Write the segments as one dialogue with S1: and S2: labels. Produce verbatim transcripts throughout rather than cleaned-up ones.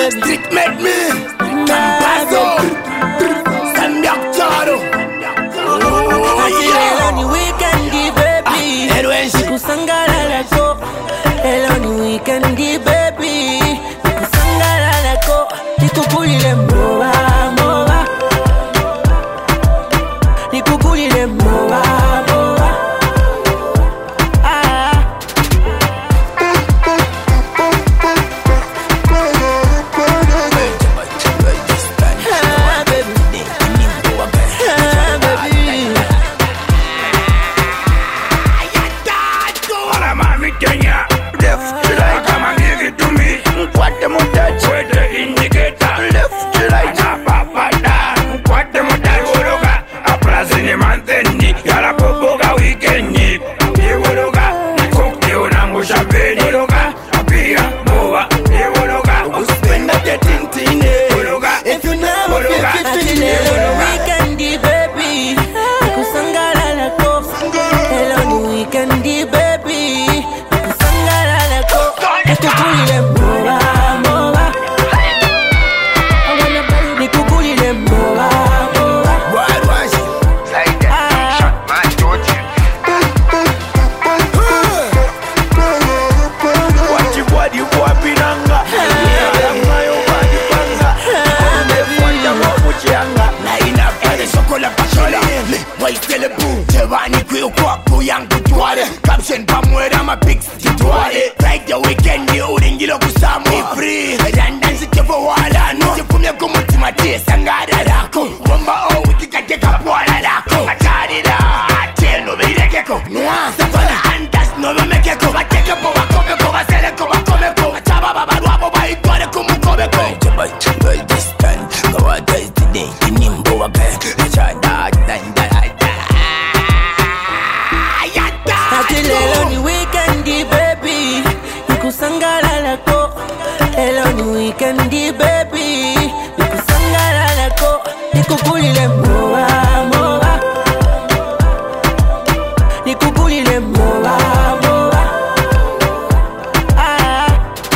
S1: baby.
S2: Street made me. Campazo. Samyak Charo.
S1: Hello ni weekend baby. Nikusangala lako. Hello ni weekend baby. Nikusangala lako. Nikukulile mboba mboba. Nikukulile mboba mboba. Ah.
S2: Caption pa muera ma pics tituare. Like the weekend ni uringilo kusamu free. Randansi kefo wala no. Jifumia kumutima tia sangada lako. Wamba o wiki kateka pwala lako. Atari la atel no beireke Nwa safana andas no bemekeko. Bateke po wakome ko basele ko bakome ko. Achaba baba wabo ba itware kumukome ko. Jaba chumba distant. Kawata is today. Kinimbo wake. Achada danda.
S1: Hello ni weekend baby. Nikusangala lako. Hello ni weekend baby. Nikusangala lako. Nikukulile mboba mboba. Nikukulile mboba mboba. Ah.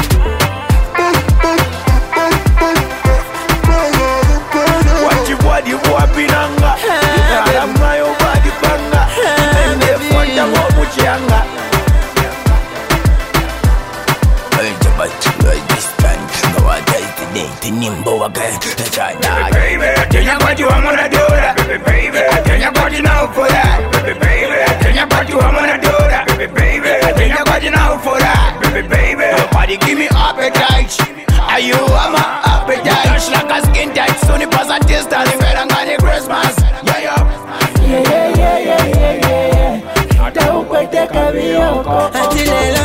S2: Wachi body wapinanga. Alama yo body banga. Ende fonda wo muchanga. Nimbo wake Chada baby, I tell you what you I'm gonna do that. Baby, baby, I tell you what you know for that. Baby, baby, I tell you what you I'm gonna do that. Baby, baby, I tell you what you know for that. Baby, baby, nobody give me appetite. Are you I'm a appetite? Touch like a skin tight. Sunny pass a distance. Better than the Christmas. Yeah, yeah.
S1: Yeah, yeah, yeah, yeah, yeah, yeah. Taukwete kabiyoko. Ati lelo